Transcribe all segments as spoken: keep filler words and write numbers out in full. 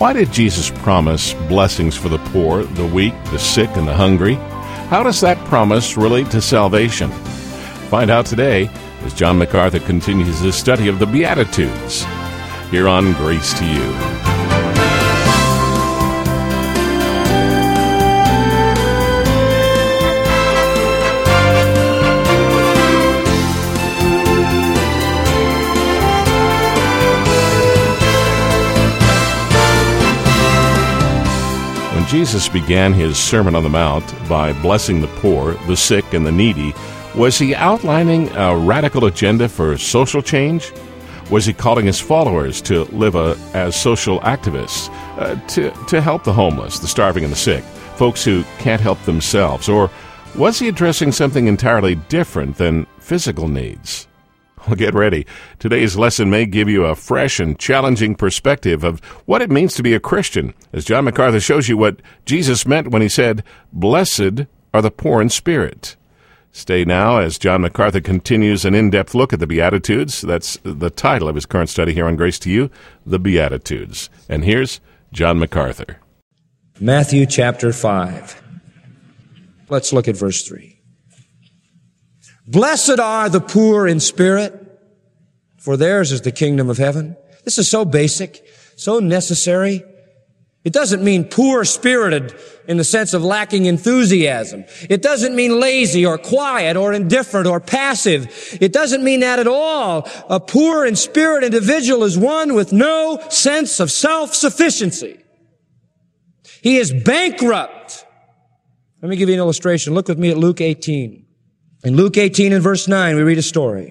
Why did Jesus promise blessings for the poor, the weak, the sick, and the hungry? How does that promise relate to salvation? Find out today as John MacArthur continues his study of the Beatitudes here on Grace to You. Jesus began his Sermon on the Mount by blessing the poor, the sick, and the needy. Was he outlining a radical agenda for social change? Was he calling his followers to live a, as social activists, uh, to, to help the homeless, the starving, and the sick, folks who can't help themselves? Or was he addressing something entirely different than physical needs? Well, get ready. Today's lesson may give you a fresh and challenging perspective of what it means to be a Christian, as John MacArthur shows you what Jesus meant when he said, "Blessed are the poor in spirit." Stay now as John MacArthur continues an in-depth look at the Beatitudes. That's the title of his current study here on Grace to You, the Beatitudes. And here's John MacArthur. Matthew chapter five. Let's look at verse three. Blessed are the poor in spirit, for theirs is the kingdom of heaven. This is so basic, so necessary. It doesn't mean poor-spirited in the sense of lacking enthusiasm. It doesn't mean lazy or quiet or indifferent or passive. It doesn't mean that at all. A poor in spirit individual is one with no sense of self-sufficiency. He is bankrupt. Let me give you an illustration. Look with me at Luke eighteen. In Luke eighteen and verse nine, we read a story.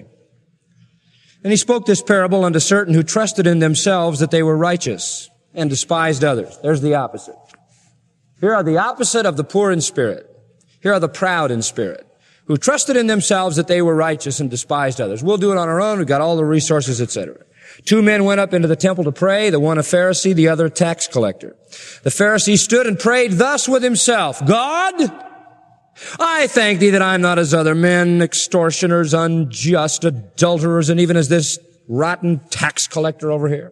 And he spoke this parable unto certain who trusted in themselves that they were righteous and despised others. There's the opposite. Here are the opposite of the poor in spirit. Here are the proud in spirit, who trusted in themselves that they were righteous and despised others. We'll do it on our own. We've got all the resources, et cetera. Two men went up into the temple to pray, the one a Pharisee, the other a tax collector. The Pharisee stood and prayed thus with himself, God, I thank thee that I am not as other men, extortioners, unjust, adulterers, and even as this rotten tax collector over here.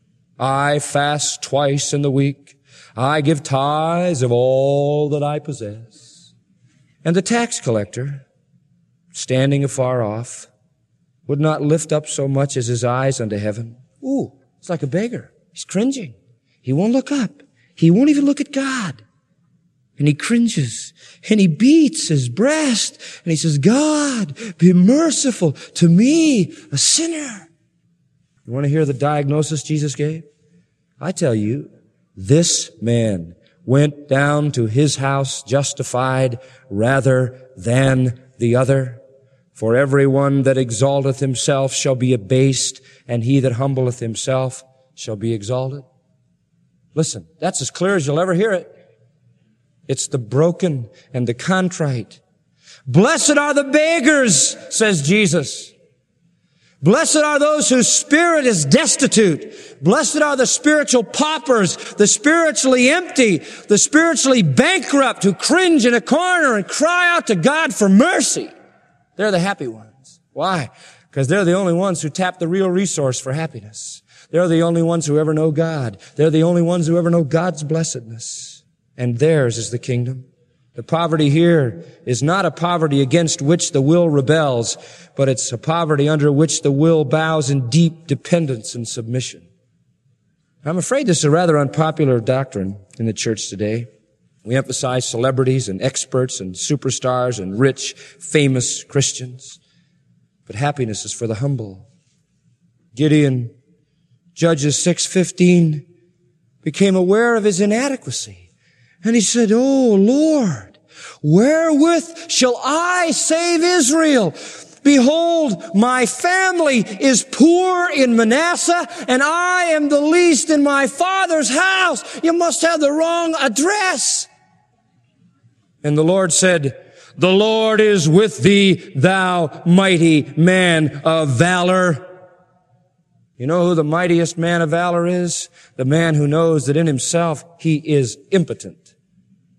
I fast twice in the week. I give tithes of all that I possess. And the tax collector, standing afar off, would not lift up so much as his eyes unto heaven. Ooh, it's like a beggar. He's cringing. He won't look up. He won't even look at God. And he cringes, and he beats his breast, and he says, God, be merciful to me, a sinner. You want to hear the diagnosis Jesus gave? I tell you, this man went down to his house justified rather than the other. For everyone that exalteth himself shall be abased, and he that humbleth himself shall be exalted. Listen, that's as clear as you'll ever hear it. It's the broken and the contrite. Blessed are the beggars, says Jesus. Blessed are those whose spirit is destitute. Blessed are the spiritual paupers, the spiritually empty, the spiritually bankrupt who cringe in a corner and cry out to God for mercy. They're the happy ones. Why? Because they're the only ones who tap the real resource for happiness. They're the only ones who ever know God. They're the only ones who ever know God's blessedness. And theirs is the kingdom. The poverty here is not a poverty against which the will rebels, but it's a poverty under which the will bows in deep dependence and submission. I'm afraid this is a rather unpopular doctrine in the church today. We emphasize celebrities and experts and superstars and rich, famous Christians. But happiness is for the humble. Gideon, Judges six fifteen, became aware of his inadequacy. And he said, Oh, Lord, wherewith shall I save Israel? Behold, my family is poor in Manasseh, and I am the least in my father's house. You must have the wrong address. And the Lord said, The Lord is with thee, thou mighty man of valor. You know who the mightiest man of valor is? The man who knows that in himself he is impotent.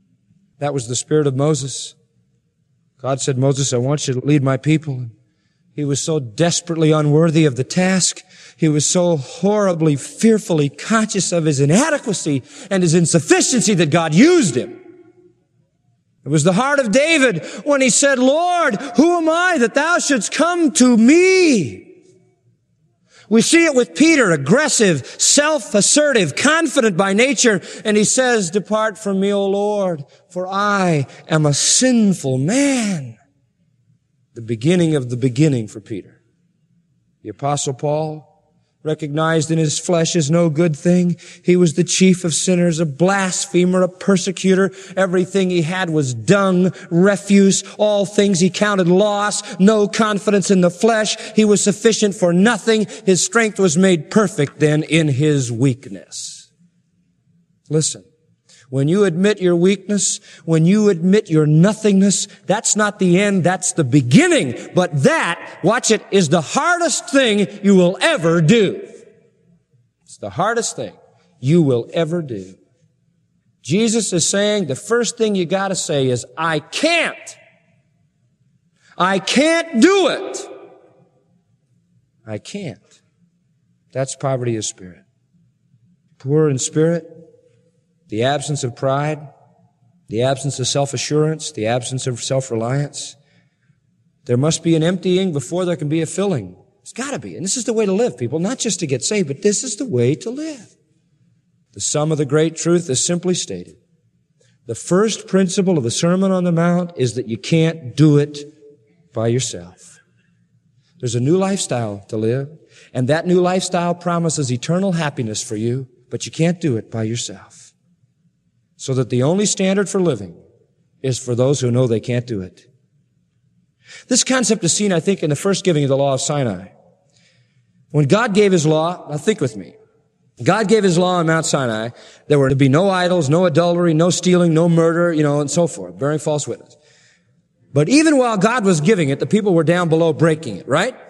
That was the spirit of Moses. God said, Moses, I want you to lead my people. He was so desperately unworthy of the task. He was so horribly, fearfully conscious of his inadequacy and his insufficiency that God used him. It was the heart of David when he said, Lord, who am I that thou shouldst come to me? We see it with Peter, aggressive, self-assertive, confident by nature, and he says, depart from me, O Lord, for I am a sinful man. The beginning of the beginning for Peter. The Apostle Paul, recognized in his flesh as no good thing. He was the chief of sinners, a blasphemer, a persecutor. Everything he had was dung, refuse, all things he counted loss, no confidence in the flesh. He was sufficient for nothing. His strength was made perfect then in his weakness. Listen, when you admit your weakness, when you admit your nothingness, that's not the end, that's the beginning. But that, watch it, is the hardest thing you will ever do. It's the hardest thing you will ever do. Jesus is saying the first thing you gotta say is, I can't. I can't do it. I can't. That's poverty of spirit. Poor in spirit, the absence of pride, the absence of self-assurance, the absence of self-reliance. There must be an emptying before there can be a filling. It's got to be. And this is the way to live, people, not just to get saved, but this is the way to live. The sum of the great truth is simply stated. The first principle of the Sermon on the Mount is that you can't do it by yourself. There's a new lifestyle to live, and that new lifestyle promises eternal happiness for you, but you can't do it by yourself. So that the only standard for living is for those who know they can't do it. This concept is seen, I think, in the first giving of the law of Sinai. When God gave his law, now think with me. God gave his law on Mount Sinai. There were to be no idols, no adultery, no stealing, no murder, you know, and so forth, bearing false witness. But even while God was giving it, the people were down below breaking it, right?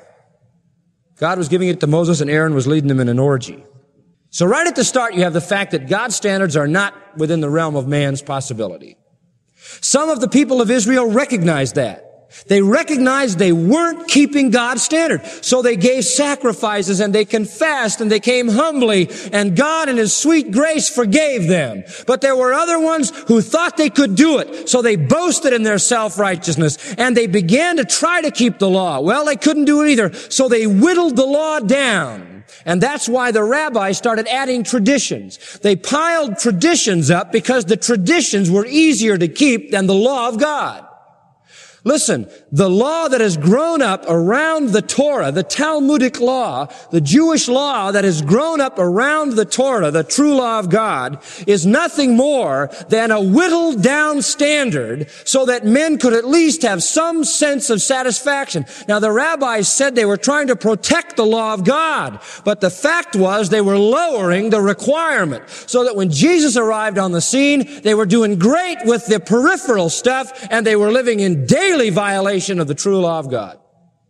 God was giving it to Moses and Aaron was leading them in an orgy. So right at the start, you have the fact that God's standards are not within the realm of man's possibility. Some of the people of Israel recognized that. They recognized they weren't keeping God's standard. So they gave sacrifices and they confessed and they came humbly, and God in his sweet grace forgave them. But there were other ones who thought they could do it. So they boasted in their self-righteousness and they began to try to keep the law. Well, they couldn't do it either. So they whittled the law down. And that's why the rabbis started adding traditions. They piled traditions up because the traditions were easier to keep than the law of God. Listen, the law that has grown up around the Torah, the Talmudic law, the Jewish law that has grown up around the Torah, the true law of God, is nothing more than a whittled down standard so that men could at least have some sense of satisfaction. Now, the rabbis said they were trying to protect the law of God, but the fact was they were lowering the requirement so that when Jesus arrived on the scene, they were doing great with the peripheral stuff and they were living in daily violation of the true law of God.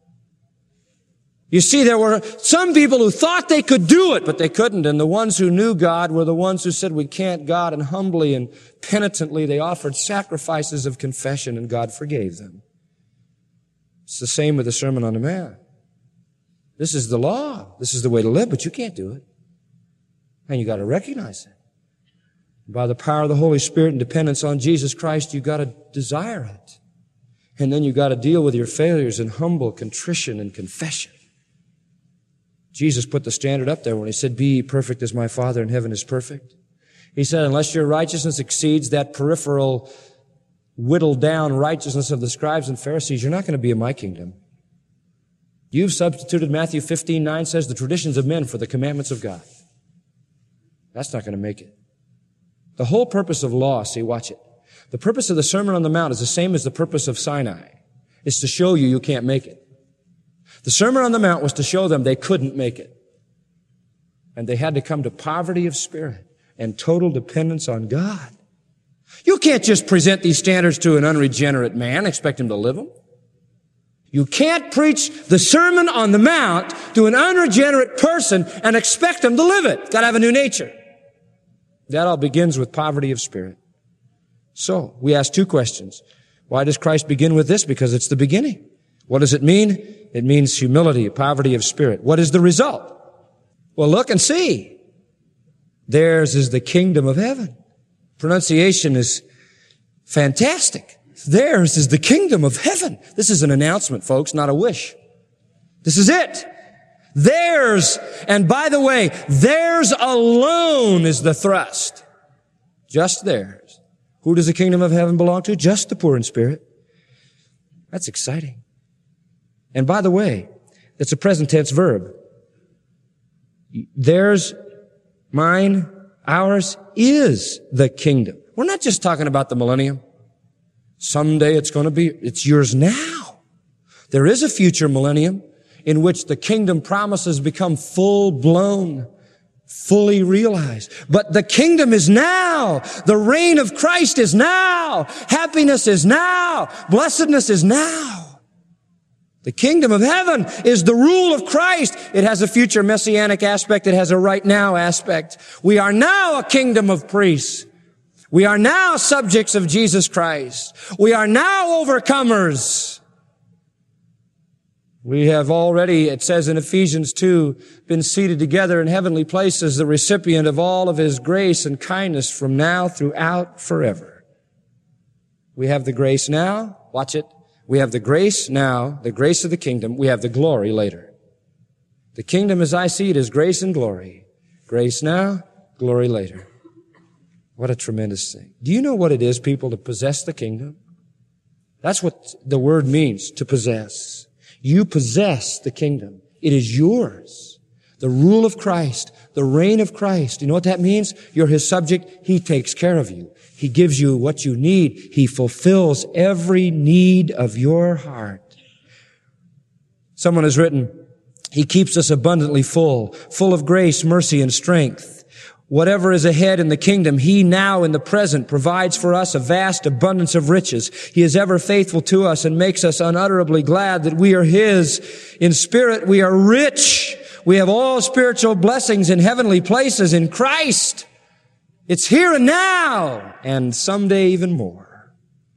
You see, there were some people who thought they could do it, but they couldn't. And the ones who knew God were the ones who said, we can't, God. And humbly and penitently, they offered sacrifices of confession, and God forgave them. It's the same with the Sermon on the Mount. This is the law. This is the way to live, but you can't do it. And you got to recognize it. By the power of the Holy Spirit and dependence on Jesus Christ, you got to desire it. And then you got to deal with your failures in humble contrition and confession. Jesus put the standard up there when he said, be ye perfect as my Father in heaven is perfect. He said, unless your righteousness exceeds that peripheral, whittled down righteousness of the scribes and Pharisees, you're not going to be in my kingdom. You've substituted, Matthew fifteen nine says, the traditions of men for the commandments of God. That's not going to make it. The whole purpose of law, see, watch it. The purpose of the Sermon on the Mount is the same as the purpose of Sinai. It's to show you you can't make it. The Sermon on the Mount was to show them they couldn't make it. And they had to come to poverty of spirit and total dependence on God. You can't just present these standards to an unregenerate man, expect him to live them. You can't preach the Sermon on the Mount to an unregenerate person and expect him to live it. Got to have a new nature. That all begins with poverty of spirit. So, we ask two questions. Why does Christ begin with this? Because it's the beginning. What does it mean? It means humility, poverty of spirit. What is the result? Well, look and see. Theirs is the kingdom of heaven. Pronunciation is fantastic. Theirs is the kingdom of heaven. This is an announcement, folks, not a wish. This is it. Theirs, and by the way, theirs alone is the thrust. Just theirs. Who does the kingdom of heaven belong to? Just the poor in spirit. That's exciting. And by the way, it's a present tense verb. Theirs, mine, ours is the kingdom. We're not just talking about the millennium. Someday it's going to be, it's yours now. There is a future millennium in which the kingdom promises become full-blown, fully realized. But the kingdom is now. The reign of Christ is now. Happiness is now. Blessedness is now. The kingdom of heaven is the rule of Christ. It has a future messianic aspect. It has a right now aspect. We are now a kingdom of priests. We are now subjects of Jesus Christ. We are now overcomers. We have already, it says in Ephesians two, been seated together in heavenly places, the recipient of all of His grace and kindness from now throughout forever. We have the grace now. Watch it. We have the grace now, the grace of the kingdom. We have the glory later. The kingdom as I see it is grace and glory. Grace now, glory later. What a tremendous thing. Do you know what it is, people, to possess the kingdom? That's what the word means, to possess. You possess the kingdom. It is yours. The rule of Christ, the reign of Christ. You know what that means? You're His subject. He takes care of you. He gives you what you need. He fulfills every need of your heart. Someone has written, He keeps us abundantly full, full of grace, mercy, and strength. Whatever is ahead in the kingdom, He now in the present provides for us a vast abundance of riches. He is ever faithful to us and makes us unutterably glad that we are His. In spirit, we are rich. We have all spiritual blessings in heavenly places in Christ. It's here and now, and someday even more.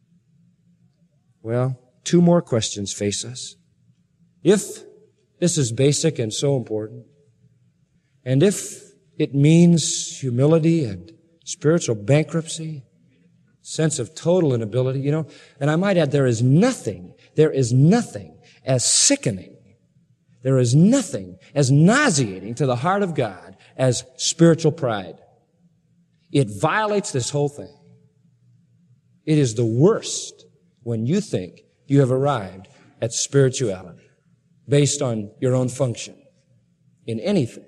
Well, two more questions face us. If this is basic and so important, and if it means humility and spiritual bankruptcy, sense of total inability, you know, and I might add, there is nothing, there is nothing as sickening, there is nothing as nauseating to the heart of God as spiritual pride. It violates this whole thing. It is the worst when you think you have arrived at spirituality based on your own function in anything.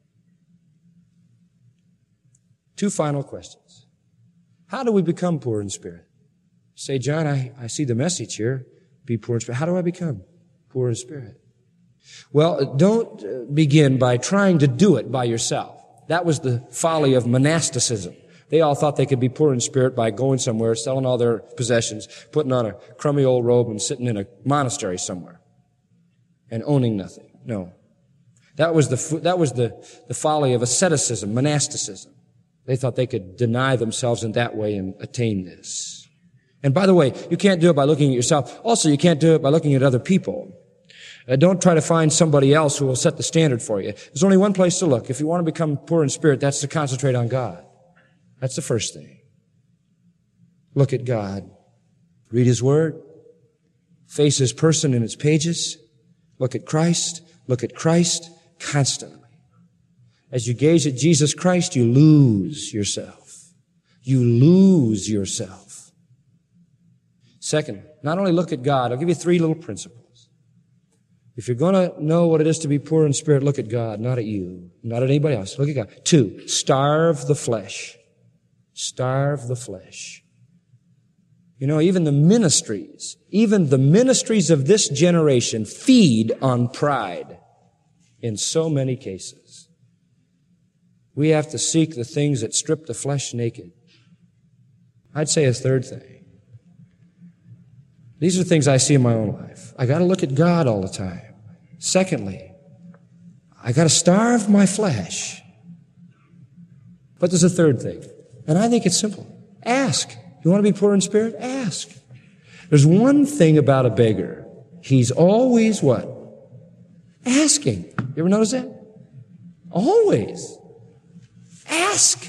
Two final questions. How do we become poor in spirit? Say, John, I, I see the message here. Be poor in spirit. How do I become poor in spirit? Well, don't begin by trying to do it by yourself. That was the folly of monasticism. They all thought they could be poor in spirit by going somewhere, selling all their possessions, putting on a crummy old robe and sitting in a monastery somewhere and owning nothing. No. That was the, that was the, the folly of asceticism, monasticism. They thought they could deny themselves in that way and attain this. And by the way, you can't do it by looking at yourself. Also, you can't do it by looking at other people. Uh, don't try to find somebody else who will set the standard for you. There's only one place to look. If you want to become poor in spirit, that's to concentrate on God. That's the first thing. Look at God. Read His Word. Face His person in its pages. Look at Christ. Look at Christ constantly. As you gaze at Jesus Christ, you lose yourself. You lose yourself. Second, not only look at God, I'll give you three little principles. If you're going to know what it is to be poor in spirit, look at God, not at you, not at anybody else. Look at God. Two, starve the flesh. Starve the flesh. You know, even the ministries, even the ministries of this generation feed on pride in so many cases. We have to seek the things that strip the flesh naked. I'd say a third thing. These are things I see in my own life. I got to look at God all the time. Secondly, I got to starve my flesh. But there's a third thing, and I think it's simple. Ask. You want to be poor in spirit? Ask. There's one thing about a beggar. He's always what? Asking. You ever notice that? Always. Ask.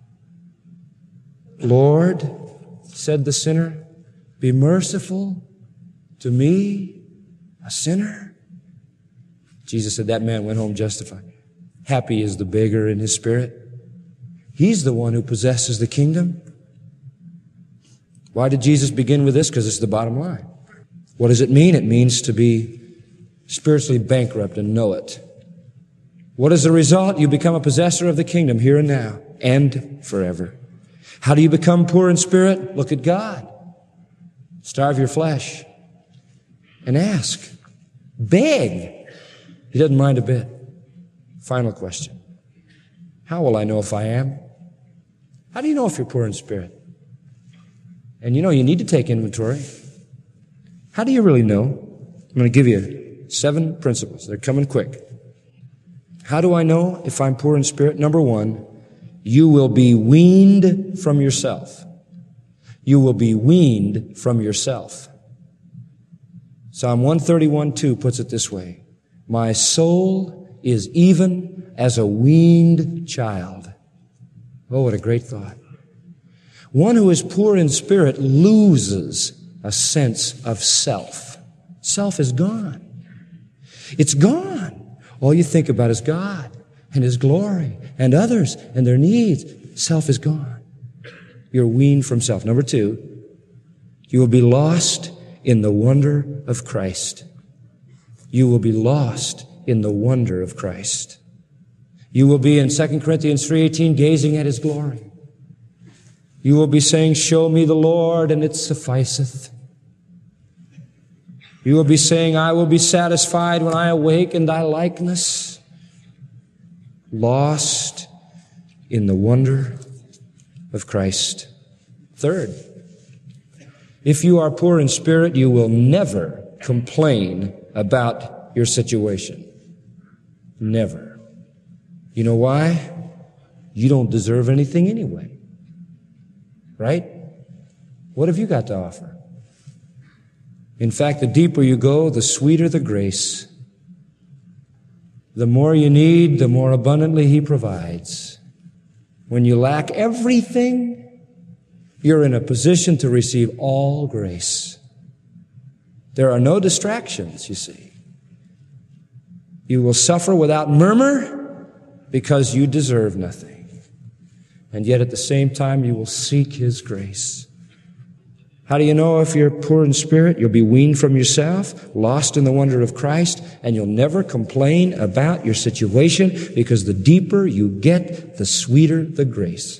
Lord, said the sinner, be merciful to me, a sinner. Jesus said that man went home justified. Happy is the beggar in his spirit. He's the one who possesses the kingdom. Why did Jesus begin with this? Because it's the bottom line. What does it mean? It means to be spiritually bankrupt and know it. What is the result? You become a possessor of the kingdom here and now and forever. How do you become poor in spirit? Look at God. Starve your flesh and ask. Beg. He doesn't mind a bit. Final question. How will I know if I am? How do you know if you're poor in spirit? And you know, you need to take inventory. How do you really know? I'm going to give you seven principles. They're coming quick. How do I know if I'm poor in spirit? Number one, you will be weaned from yourself. You will be weaned from yourself. Psalm one thirty-one two puts it this way. My soul is even as a weaned child. Oh, what a great thought. One who is poor in spirit loses a sense of self. Self is gone. It's gone. All you think about is God and His glory and others and their needs. Self is gone. You're weaned from self. Number two, you will be lost in the wonder of Christ. You will be lost in the wonder of Christ. You will be in Second Corinthians three eighteen gazing at His glory. You will be saying, show me the Lord, and it sufficeth. You will be saying, I will be satisfied when I awake in thy likeness. Lost in the wonder of Christ. Third, if you are poor in spirit, you will never complain about your situation. Never. You know why? You don't deserve anything anyway. Right? What have you got to offer? In fact, the deeper you go, the sweeter the grace. The more you need, the more abundantly He provides. When you lack everything, you're in a position to receive all grace. There are no distractions, you see. You will suffer without murmur because you deserve nothing. And yet at the same time, you will seek His grace. How do you know if you're poor in spirit? You'll be weaned from yourself, lost in the wonder of Christ, and you'll never complain about your situation because the deeper you get, the sweeter the grace.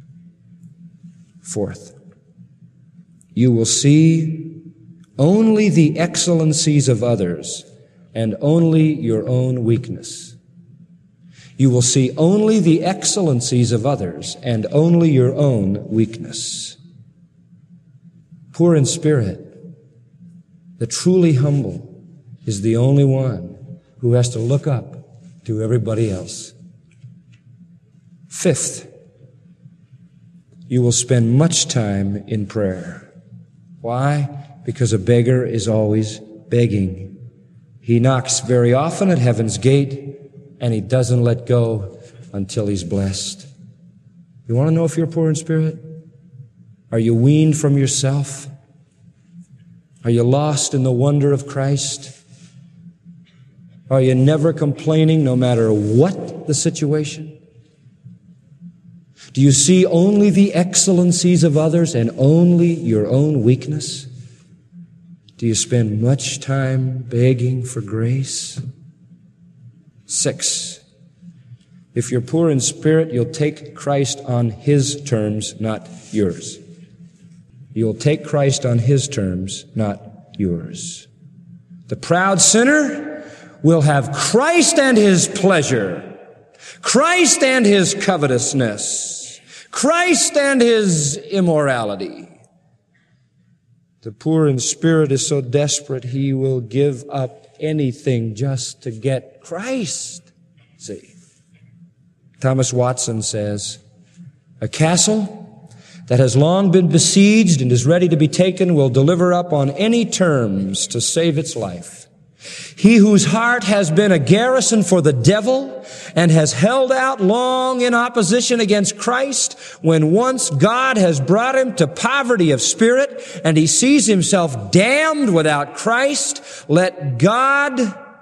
Fourth, you will see only the excellencies of others and only your own weakness. You will see only the excellencies of others and only your own weakness. Poor in spirit, the truly humble is the only one who has to look up to everybody else. Fifth, you will spend much time in prayer. Why? Because a beggar is always begging. He knocks very often at heaven's gate, and he doesn't let go until he's blessed. You want to know if you're poor in spirit? Are you weaned from yourself? Are you lost in the wonder of Christ? Are you never complaining no matter what the situation? Do you see only the excellencies of others and only your own weakness? Do you spend much time begging for grace? Six, if you're poor in spirit, you'll take Christ on His terms, not yours. You'll take Christ on His terms, not yours. The proud sinner will have Christ and his pleasure, Christ and his covetousness, Christ and his immorality. The poor in spirit is so desperate he will give up anything just to get Christ. See, Thomas Watson says, a castle that has long been besieged and is ready to be taken will deliver up on any terms to save its life. He whose heart has been a garrison for the devil and has held out long in opposition against Christ, when once God has brought him to poverty of spirit and he sees himself damned without Christ, let God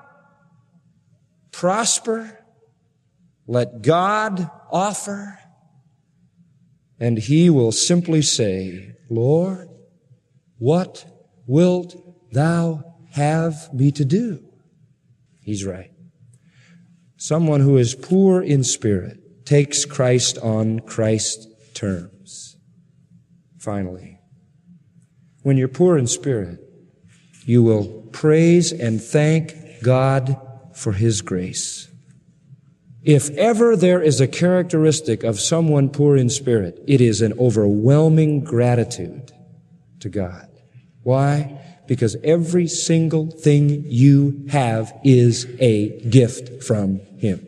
prosper, let God offer, and he will simply say, Lord, what wilt thou have me to do? He's right. Someone who is poor in spirit takes Christ on Christ's terms. Finally, when you're poor in spirit, you will praise and thank God for His grace. If ever there is a characteristic of someone poor in spirit, it is an overwhelming gratitude to God. Why? Because every single thing you have is a gift from Him.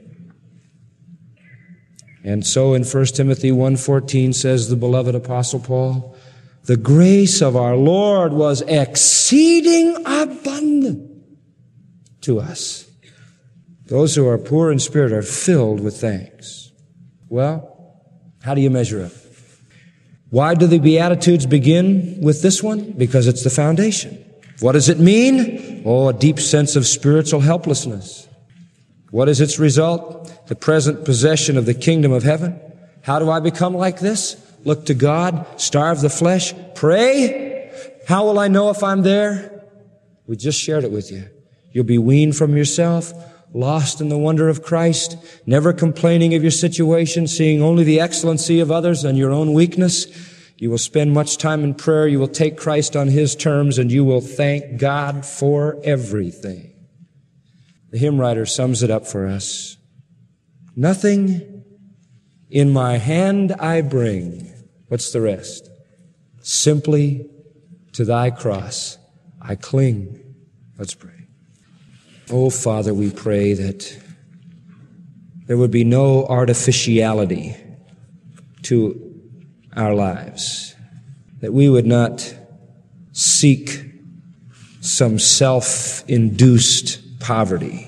And so in First Timothy one fourteen says the beloved Apostle Paul, the grace of our Lord was exceeding abundant to us. Those who are poor in spirit are filled with thanks. Well, how do you measure up? Why do the Beatitudes begin with this one? Because it's the foundation. What does it mean? Oh, a deep sense of spiritual helplessness. What is its result? The present possession of the kingdom of heaven. How do I become like this? Look to God, starve the flesh, pray. How will I know if I'm there? We just shared it with you. You'll be weaned from yourself, lost in the wonder of Christ, never complaining of your situation, seeing only the excellency of others and your own weakness. You will spend much time in prayer. You will take Christ on His terms, and you will thank God for everything. The hymn writer sums it up for us. Nothing in my hand I bring. What's the rest? Simply to thy cross I cling. Let's pray. Oh, Father, we pray that there would be no artificiality to our lives, that we would not seek some self-induced poverty,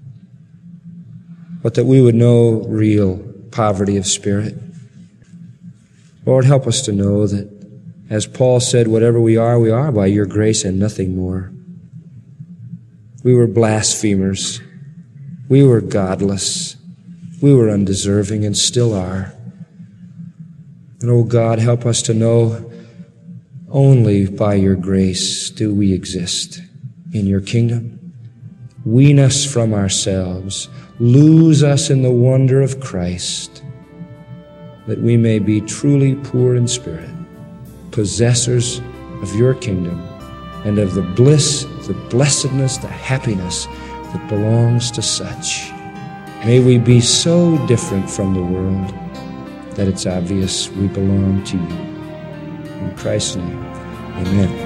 but that we would know real poverty of spirit. Lord, help us to know that, as Paul said, whatever we are, we are by your grace and nothing more. We were blasphemers. We were godless. We were undeserving and still are. And, oh God, help us to know only by your grace do we exist in your kingdom. Wean us from ourselves. Lose us in the wonder of Christ, that we may be truly poor in spirit, possessors of your kingdom and of the bliss, the blessedness, the happiness that belongs to such. May we be so different from the world that it's obvious we belong to you. In Christ's name, amen.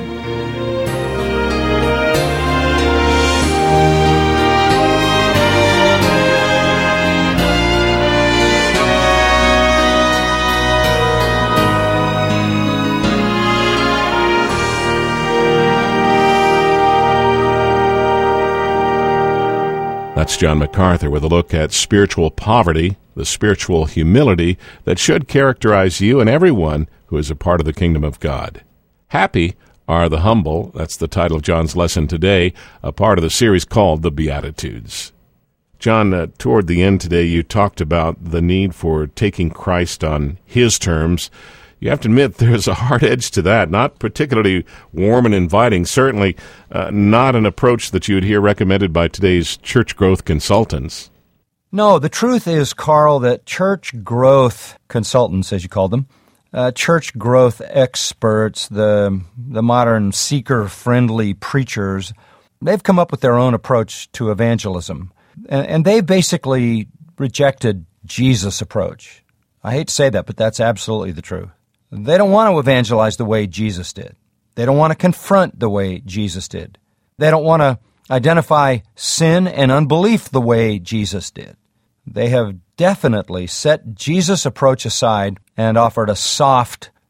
That's John MacArthur with a look at spiritual poverty, the spiritual humility that should characterize you and everyone who is a part of the kingdom of God. Happy are the humble. That's the title of John's lesson today, a part of the series called The Beatitudes. John, uh, toward the end today, you talked about the need for taking Christ on His terms. You have to admit there's a hard edge to that, not particularly warm and inviting, certainly uh, not an approach that you would hear recommended by today's church growth consultants. No, the truth is, Carl, that church growth consultants, as you call them, uh, church growth experts, the the modern seeker-friendly preachers, they've come up with their own approach to evangelism. And, and they basically rejected Jesus' approach. I hate to say that, but that's absolutely the truth. They don't want to evangelize the way Jesus did. They don't want to confront the way Jesus did. They don't want to identify sin and unbelief the way Jesus did. They have definitely set Jesus' approach aside and offered a soft,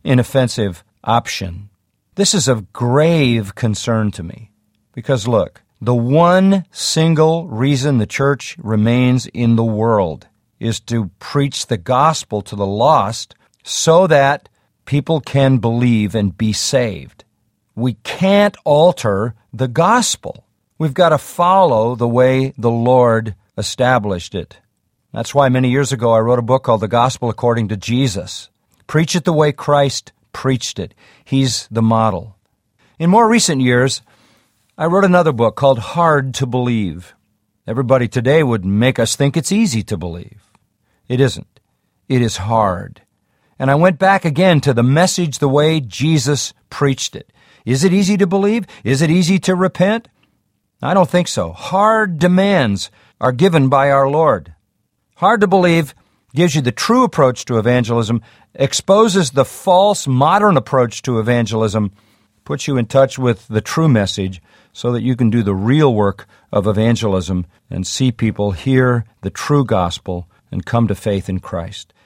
inoffensive option. This is of grave concern to me because, look, the one single reason the church remains in the world is to preach the gospel to the lost so that people can believe and be saved. We can't alter the gospel. We've got to follow the way the Lord established it. That's why many years ago I wrote a book called The Gospel According to Jesus. Preach it the way Christ preached it. He's the model. In more recent years, I wrote another book called Hard to Believe. Everybody today would make us think it's easy to believe. It isn't. It is hard. And I went back again to the message the way Jesus preached it. Is it easy to believe? Is it easy to repent? I don't think so. Hard demands are given by our Lord. Hard to Believe gives you the true approach to evangelism, exposes the false modern approach to evangelism, puts you in touch with the true message so that you can do the real work of evangelism and see people hear the true gospel and come to faith in Christ.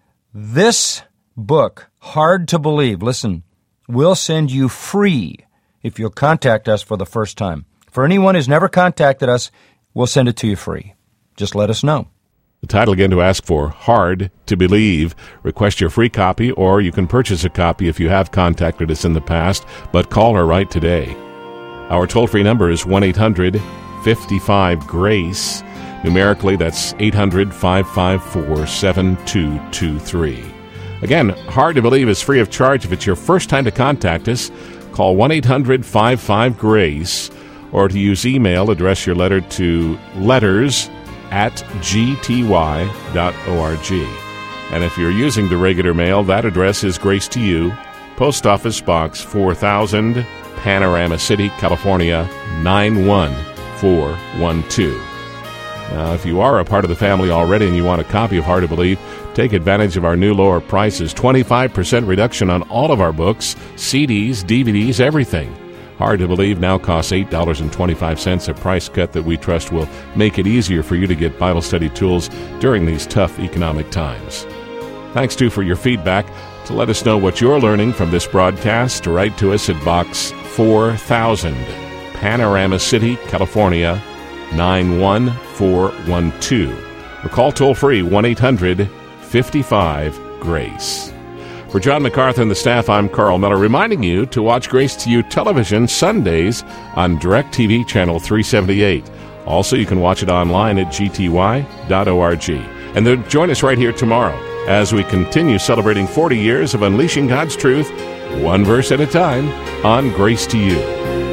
This book, Hard to Believe, listen, we'll send you free if you'll contact us for the first time. For anyone who's never contacted us, we'll send it to you free. Just let us know. The title again to ask for, Hard to Believe. Request your free copy, or you can purchase a copy if you have contacted us in the past, but call or write today. Our toll-free number is one eight hundred fifty-five GRACE. Numerically, that's eight hundred five five four seven two two three. Again, Hard to Believe is free of charge if it's your first time to contact us. Call one eight hundred five five GRACE, or to use email, address your letter to letters at g t y dot org. And if you're using the regular mail, that address is Grace to You, Post Office Box four thousand, Panorama City, California, nine one four one two. Now, if you are a part of the family already and you want a copy of Hard to Believe, take advantage of our new lower prices, twenty-five percent reduction on all of our books, C Ds, D V Ds, everything. Hard to Believe now costs eight dollars and twenty-five cents, a price cut that we trust will make it easier for you to get Bible study tools during these tough economic times. Thanks, too, for your feedback. To let us know what you're learning from this broadcast, write to us at Box four thousand, Panorama City, California, nine one four one two. Or call toll-free one eight hundred fifty-five GRACE. For John MacArthur and the staff, I'm Carl Miller, reminding you to watch Grace to You television Sundays on DirecTV Channel three seventy-eight. Also, you can watch it online at g t y dot org. And then join us right here tomorrow as we continue celebrating forty years of unleashing God's truth, one verse at a time, on Grace to You.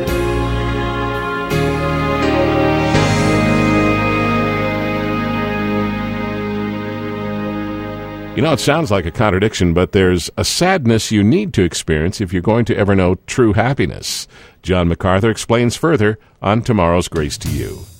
You know, it sounds like a contradiction, but there's a sadness you need to experience if you're going to ever know true happiness. John MacArthur explains further on tomorrow's Grace to You.